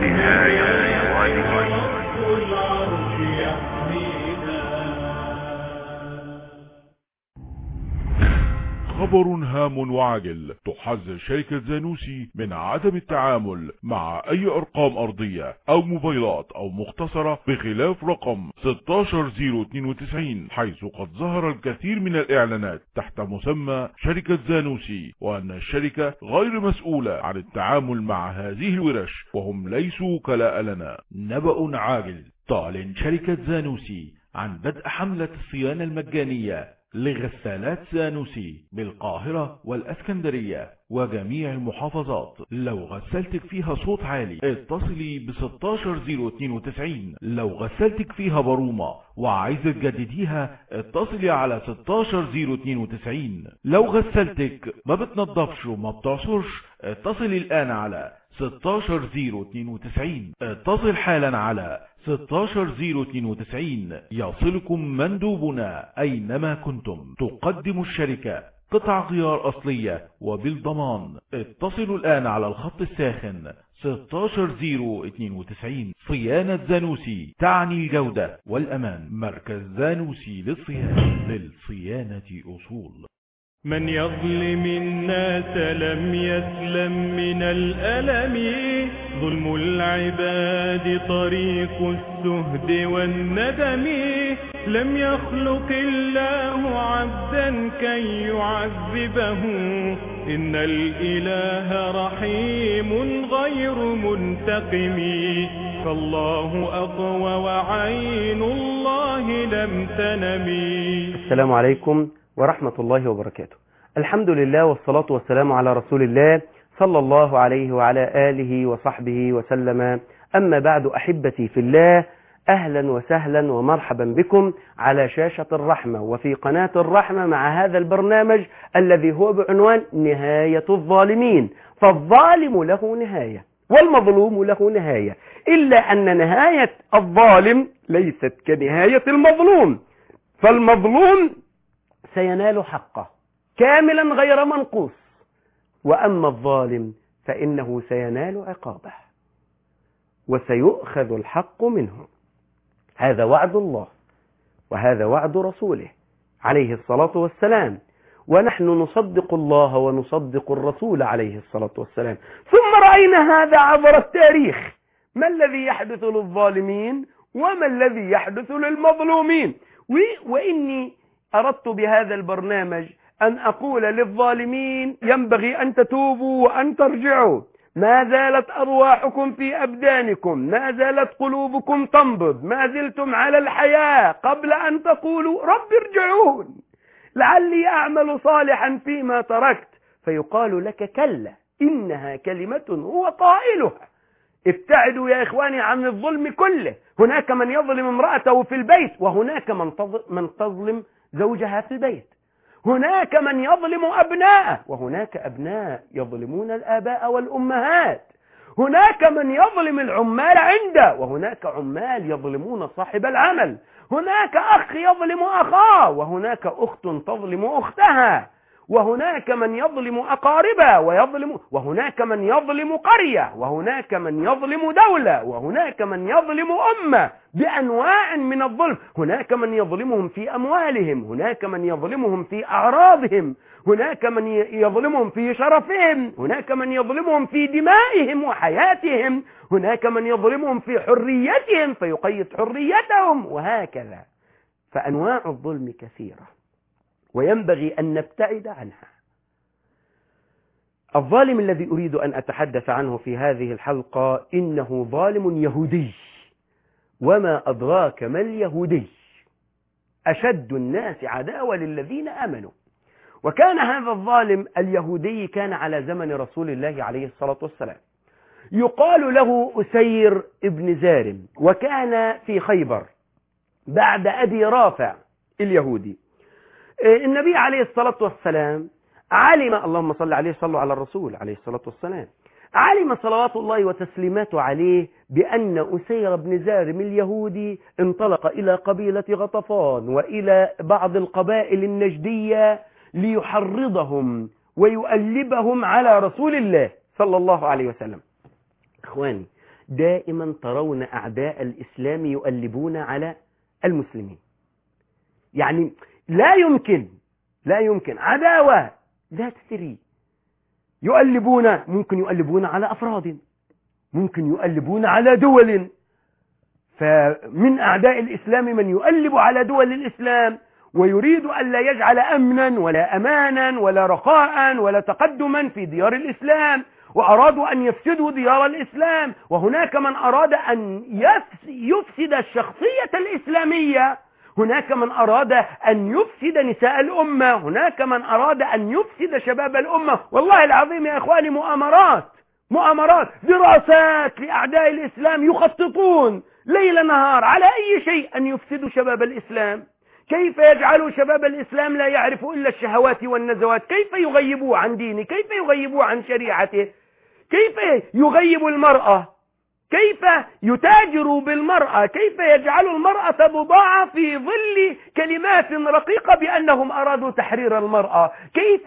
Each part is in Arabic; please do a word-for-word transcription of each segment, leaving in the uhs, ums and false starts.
نهاية الظالمين. خبر هام وعاجل: تحذر شركة زانوسي من عدم التعامل مع اي ارقام ارضية او موبايلات او مختصرة بخلاف رقم ستة عشر صفر اثنين وتسعين، حيث قد ظهر الكثير من الاعلانات تحت مسمى شركة زانوسي، وان الشركة غير مسؤولة عن التعامل مع هذه الورش وهم ليسوا وكلاء لنا. نبأ عاجل: تعلن شركة زانوسي عن بدء حملة الصيانة المجانية لغسالات زانوسي بالقاهرة والاسكندرية وجميع المحافظات. لو غسلتك فيها صوت عالي اتصلي ب ستة عشر صفر اثنين وتسعين. لو غسلتك فيها برومة وعايزة تجدديها اتصلي على ستة عشر صفر اثنين وتسعين. لو غسلتك ما بتنضفش وما بتعصرش اتصلي الآن على ستة عشر صفر اثنين وتسعين. اتصل حالا على ستة عشر صفر اثنين وتسعين يصلكم مندوبنا أينما كنتم. تقدم الشركة قطع غيار أصلية وبالضمان. اتصلوا الآن على الخط الساخن ستة عشر صفر اثنين وتسعين. صيانة زانوسي تعني الجودة والأمان. مركز زانوسي للصيانة، للصيانة أصول. من يظلم الناس لم يسلم من الألم. ظلم العباد طريق السهد والندم. لم يخلق الله عبدا كي يعذبه. إن الإله رحيم غير منتقم. فالله أقوى وعين الله لم تنم. السلام عليكم ورحمة الله وبركاته. الحمد لله والصلاة والسلام على رسول الله صلى الله عليه وعلى آله وصحبه وسلم. أما بعد، أحبتي في الله، أهلا وسهلا ومرحبا بكم على شاشة الرحمة وفي قناة الرحمة مع هذا البرنامج الذي هو بعنوان نهاية الظالمين. فالظالم له نهاية والمظلوم له نهاية، إلا أن نهاية الظالم ليست كنهاية المظلوم. فالمظلوم سينال حقه كاملا غير منقوص، وأما الظالم فإنه سينال عقابه وسيؤخذ الحق منه. هذا وعد الله وهذا وعد رسوله عليه الصلاة والسلام، ونحن نصدق الله ونصدق الرسول عليه الصلاة والسلام. ثم رأينا هذا عبر التاريخ، ما الذي يحدث للظالمين وما الذي يحدث للمظلومين. وإني أردت بهذا البرنامج أن أقول للظالمين ينبغي أن تتوبوا وأن ترجعوا. ما زالت أرواحكم في أبدانكم، ما زالت قلوبكم تنبض، ما زلتم على الحياة قبل أن تقولوا رب ارجعون لعلي أعمل صالحا فيما تركت، فيقال لك كلا إنها كلمة هو قائلها. ابتعدوا يا إخواني عن الظلم كله. هناك من يظلم امرأته في البيت، وهناك من تظلم زوجها في البيت. هناك من يظلم أبناءه، وهناك أبناء يظلمون الآباء والأمهات. هناك من يظلم العمال عنده، وهناك عمال يظلمون صاحب العمل. هناك أخ يظلم أخاه، وهناك أخت تظلم أختها. وهناك من يظلم أقاربه ويظلم، وهناك من يظلم قرية، وهناك من يظلم دولة، وهناك من يظلم أمة بأنواع من الظلم. هناك من يظلمهم في أموالهم، هناك من يظلمهم في أعراضهم، هناك من يظلمهم في شرفهم، هناك من يظلمهم في دمائهم وحياتهم، هناك من يظلمهم في حريتهم فيقيد حريتهم، وهكذا. فأنواع الظلم كثيرة وينبغي أن نبتعد عنها. الظالم الذي أريد أن أتحدث عنه في هذه الحلقة إنه ظالم يهودي. وما أدراك ما اليهودي؟ أشد الناس عداوة للذين آمنوا. وكان هذا الظالم اليهودي كان على زمن رسول الله عليه الصلاة والسلام، يقال له أسير ابن زارم، وكان في خيبر بعد أبي رافع اليهودي. النبي عليه الصلاة والسلام علم، اللهم صل عليه، صلوا على الرسول عليه الصلاة والسلام، علم صلوات الله وتسليماته عليه بأن أسير بن زارم اليهودي انطلق إلى قبيلة غطفان وإلى بعض القبائل النجدية ليحرضهم ويؤلبهم على رسول الله صلى الله عليه وسلم. إخواني، دائما ترون أعداء الإسلام يؤلبون على المسلمين. يعني لا يمكن لا يمكن عداوة ذات ثري. يؤلبون، ممكن يؤلبون على أفراد، ممكن يؤلبون على دول. فمن أعداء الإسلام من يؤلب على دول الإسلام ويريد أن لا يجعل أمنا ولا أمانا ولا رخاء ولا تقدما في ديار الإسلام، وأرادوا أن يفسدوا ديار الإسلام. وهناك من أراد أن يفسد الشخصية الإسلامية، هناك من أراد أن يفسد نساء الأمة، هناك من أراد أن يفسد شباب الأمة. والله العظيم يا إخواني، مؤامرات مؤامرات دراسات لأعداء الإسلام، يخططون ليل نهار على أي شيء أن يفسدوا شباب الإسلام. كيف يجعلوا شباب الإسلام لا يعرفوا إلا الشهوات والنزوات، كيف يغيبوا عن دينه، كيف يغيبوا عن شريعته، كيف يغيبوا المرأة، كيف يتاجروا بالمرأة، كيف يجعلوا المرأة بضاعة في ظل كلمات رقيقة بأنهم أرادوا تحرير المرأة، كيف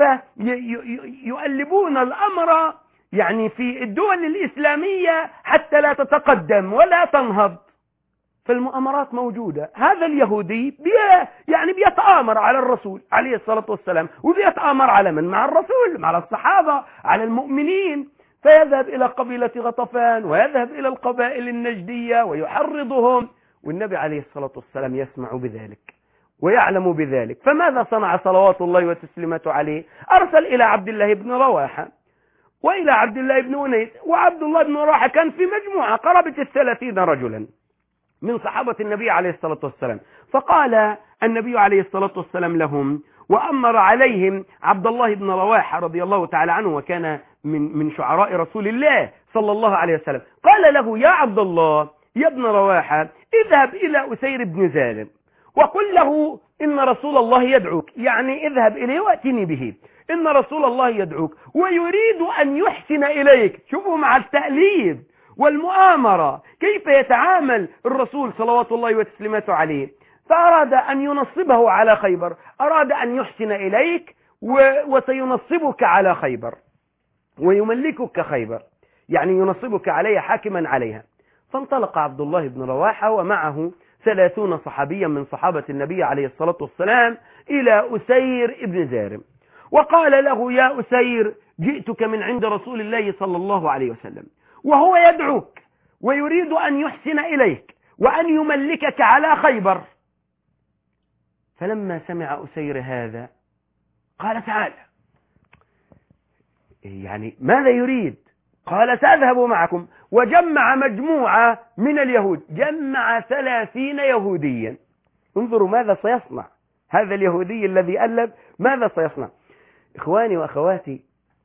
يؤلبون الأمر يعني في الدول الإسلامية حتى لا تتقدم ولا تنهض. فالمؤامرات موجودة. هذا اليهودي بي يعني بيتآمر على الرسول عليه الصلاة والسلام، وبيتآمر على من؟ مع الرسول، على الصحابة، على المؤمنين. فيذهب إلى قبيلة غطفان ويذهب إلى القبائل النجدية ويحرضهم، والنبي عليه الصلاة والسلام يسمع بذلك ويعلم بذلك. فماذا صنع صلوات الله وتسليماته عليه؟ أرسل إلى عبد الله بن رواحة وإلى عبد الله بن أنيس. وعبد الله بن رواحة كان في مجموعة قرابة الثلاثين رجلا من صحابة النبي عليه الصلاة والسلام. فقال النبي عليه الصلاة والسلام لهم، وأمر عليهم عبد الله بن رواحة رضي الله تعالى عنه، وكان من من شعراء رسول الله صلى الله عليه وسلم. قال له: يا عبد الله يا ابن رواحة، اذهب إلى أسير بن زالم وقل له إن رسول الله يدعوك، يعني اذهب إليه وأتني به، إن رسول الله يدعوك ويريد أن يحسن إليك. شوفوا مع التأليب والمؤامرة كيف يتعامل الرسول صلوات الله وتسليماته عليه. فأراد أن ينصبه على خيبر، أراد أن يحسن إليك وسينصبك على خيبر ويملكك خيبر، يعني ينصبك عليها حاكما عليها. فانطلق عبد الله بن رواحة ومعه ثلاثون صحابيا من صحابة النبي عليه الصلاة والسلام إلى أسير ابن زارم، وقال له: يا أسير، جئتك من عند رسول الله صلى الله عليه وسلم، وهو يدعوك ويريد أن يحسن إليك وأن يملكك على خيبر. فلما سمع أسير هذا قال: تعال. يعني ماذا يريد؟ قال: سأذهب معكم. وجمع مجموعة من اليهود، جمع ثلاثين يهوديا. انظروا ماذا سيصنع هذا اليهودي الذي ألب، ماذا سيصنع؟ إخواني وأخواتي،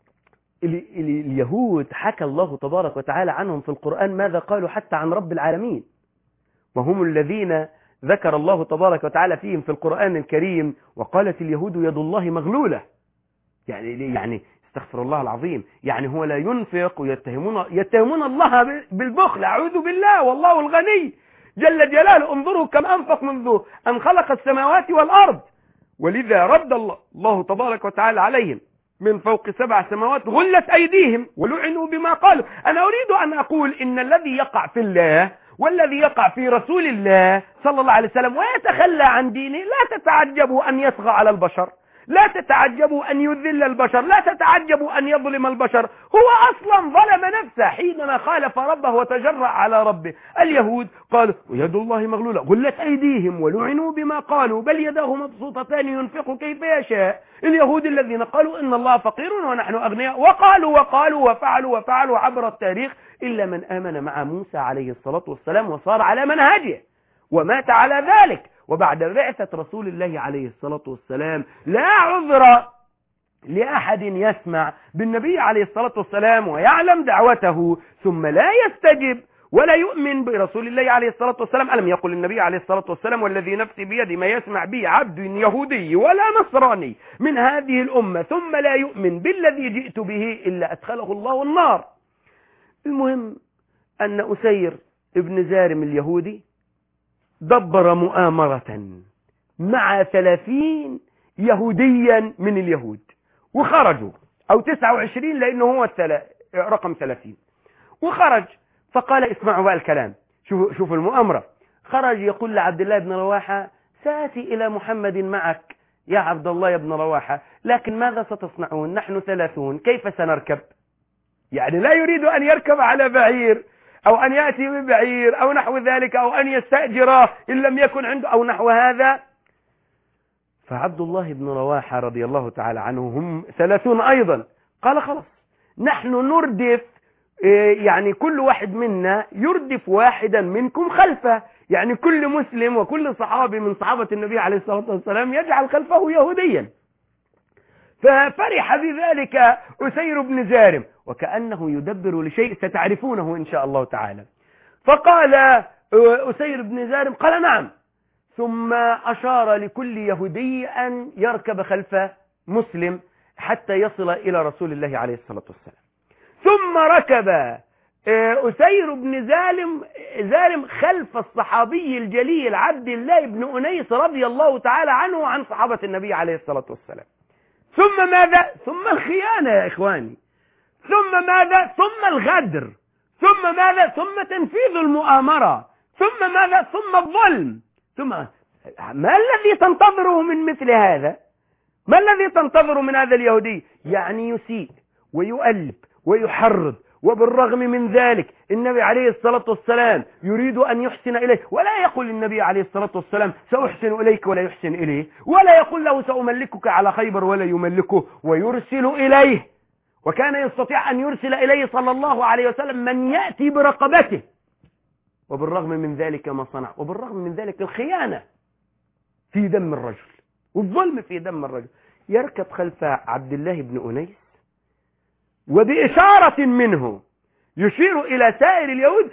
اليهود حكى الله تبارك وتعالى عنهم في القرآن ماذا قالوا حتى عن رب العالمين، وهم الذين ذكر الله تبارك وتعالى فيهم في القرآن الكريم: وقالت اليهود يد الله مغلولة. يعني يعني استغفر الله العظيم، يعني هو لا ينفق، ويتهمون يتهمون الله بالبخل. أعوذ بالله، والله الغني جل جلاله. انظروا كم أنفق منذ أن خلق السماوات والأرض. ولذا رد الله, الله تبارك وتعالى عليهم من فوق سبع سماوات: غلت أيديهم ولعنوا بما قالوا. أنا أريد أن أقول إن الذي يقع في الله والذي يقع في رسول الله صلى الله عليه وسلم ويتخلى عن دينه، لا تتعجبوا أن يطغى على البشر، لا تتعجبوا أن يذل البشر، لا تتعجبوا أن يظلم البشر. هو أصلا ظلم نفسه حينما خالف ربه وتجرأ على ربه. اليهود قالوا: يد الله مغلولة، غلت أيديهم ولعنوا بما قالوا، بل يداه مبسوطتان ينفق كيف يشاء. اليهود الذين قالوا إن الله فقير ونحن أغنياء، وقالوا وقالوا وفعلوا وفعلوا عبر التاريخ، إلا من آمن مع موسى عليه الصلاة والسلام وصار على منهجه ومات على ذلك. وبعد بعثة رسول الله عليه الصلاة والسلام لا عذر لأحد يسمع بالنبي عليه الصلاة والسلام ويعلم دعوته ثم لا يستجب ولا يؤمن برسول الله عليه الصلاة والسلام. ألم يقل النبي عليه الصلاة والسلام: والذي نفسي بيدي ما يسمع به عبد يهودي ولا نصراني من هذه الأمة ثم لا يؤمن بالذي جئت به إلا أدخله الله النار. المهم أن أسير ابن زارم اليهودي دبر مؤامرة مع ثلاثين يهوديا من اليهود، وخرجوا، أو تسعة وعشرين لأنه هو رقم ثلاثين، وخرج فقال اسمعوا بقى الكلام، شوفوا شوفوا المؤامرة. خرج يقول لعبد الله بن رواحة سآتي إلى محمد معك يا عبد الله بن رواحة، لكن ماذا ستصنعون؟ نحن ثلاثون، كيف سنركب؟ يعني لا يريد أن يركب على بعير أو أن يأتي ببعير أو نحو ذلك، أو أن يستأجره إن لم يكن عنده أو نحو هذا. فعبد الله بن رواحة رضي الله تعالى عنه، هم ثلاثون أيضا، قال خلاص نحن نردف، يعني كل واحد منا يردف واحدا منكم خلفه، يعني كل مسلم وكل صحابي من صحابة النبي عليه الصلاة والسلام يجعل خلفه يهوديا. ففرح بذلك أسير بن زارم، وكأنه يدبر لشيء ستعرفونه إن شاء الله تعالى. فقال أسير بن زارم قال نعم، ثم أشار لكل يهودي أن يركب خلف مسلم حتى يصل إلى رسول الله عليه الصلاة والسلام. ثم ركب أسير بن زارم زارم خلف الصحابي الجليل عبد الله بن أنيس رضي الله تعالى عنه وعن صحابة النبي عليه الصلاة والسلام. ثم ماذا؟ ثم الخيانة يا إخواني، ثم ماذا؟ ثم الغدر، ثم ماذا؟ ثم تنفيذ المؤامرة، ثم ماذا؟ ثم الظلم، ثم ما الذي تنتظره من مثل هذا؟ ما الذي تنتظر من هذا اليهودي؟ يعني يسيء ويؤلب ويحرض، وبالرغم من ذلك النبي عليه الصلاة والسلام يريد أن يحسن إليه، ولا يقول النبي عليه الصلاة والسلام سأحسن إليك ولا يحسن إليه، ولا يقول له سأملكك على خيبر ولا يملكه، ويرسل إليه. وكان يستطيع أن يرسل إليه صلى الله عليه وسلم من يأتي برقبته، وبالرغم من ذلك ما صنع، وبالرغم من ذلك الخيانة في دم الرجل والظلم في دم الرجل. يركب خلف عبد الله بن أنيس، وبإشارة منه يشير إلى سائر اليهود،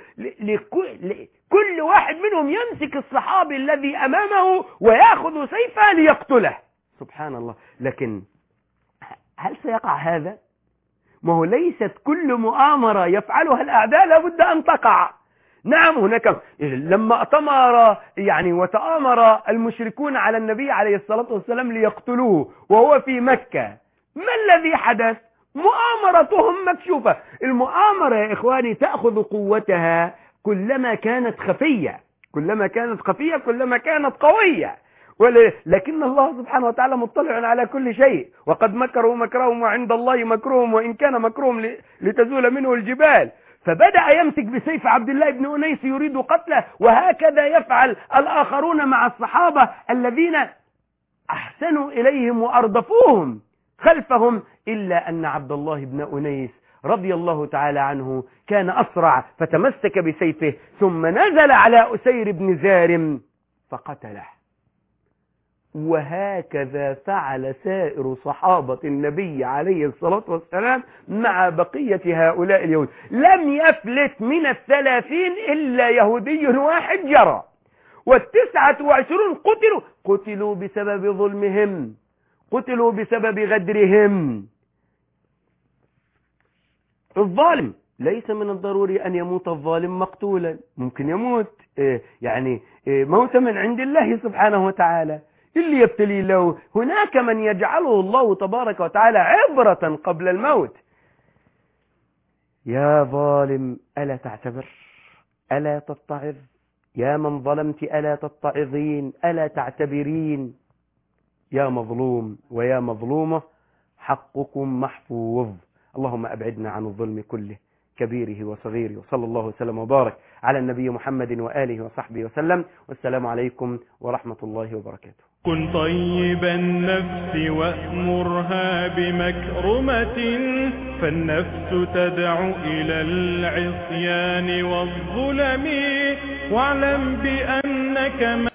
كل واحد منهم يمسك الصحابي الذي أمامه ويأخذ سيفه ليقتله. سبحان الله. لكن هل سيقع هذا؟ ما هو ليست كل مؤامرة يفعلها الأعداء لابد أن تقع. نعم هناك لما أتمر يعني وتآمر المشركون على النبي عليه الصلاة والسلام ليقتلوه وهو في مكة، ما الذي حدث؟ مؤامرتهم مكشوفة. المؤامرة يا إخواني تأخذ قوتها كلما كانت خفية، كلما كانت خفية كلما كانت قوية. لكن الله سبحانه وتعالى مطلع على كل شيء، وقد مكروا مكرهم وعند الله مكرهم وإن كان مكرهم لتزول منه الجبال. فبدأ يمسك بسيف عبد الله بن أنيس يريد قتله، وهكذا يفعل الآخرون مع الصحابة الذين أحسنوا إليهم وأردفوهم خلفهم، إلا أن عبد الله بن أنيس رضي الله تعالى عنه كان أسرع فتمسك بسيفه، ثم نزل على أسير بن زارم فقتله. وهكذا فعل سائر صحابة النبي عليه الصلاة والسلام مع بقية هؤلاء اليهود. لم يفلت من الثلاثين إلا يهودي واحد جرى، والتسعة وعشرون قتلوا قتلوا بسبب ظلمهم، قتلوا بسبب غدرهم. الظالم ليس من الضروري أن يموت الظالم مقتولا، ممكن يموت يعني موت من عند الله سبحانه وتعالى اللي يبتلي له. هناك من يجعله الله تبارك وتعالى عبرة قبل الموت. يا ظالم ألا تعتبر؟ ألا تتعظ؟ يا من ظلمت ألا تتعظين؟ ألا تعتبرين؟ يا مظلوم ويا مظلومة حقكم محفوظ. اللهم أبعدنا عن الظلم كله كبيره وصغيره، وصلى الله وسلم وبارك على النبي محمد وآله وصحبه وسلم، والسلام عليكم ورحمة الله وبركاته. كن طيب النفس وأمرها بمكرمة، فالنفس تدعو إلى العصيان والظلم، واعلم بأنك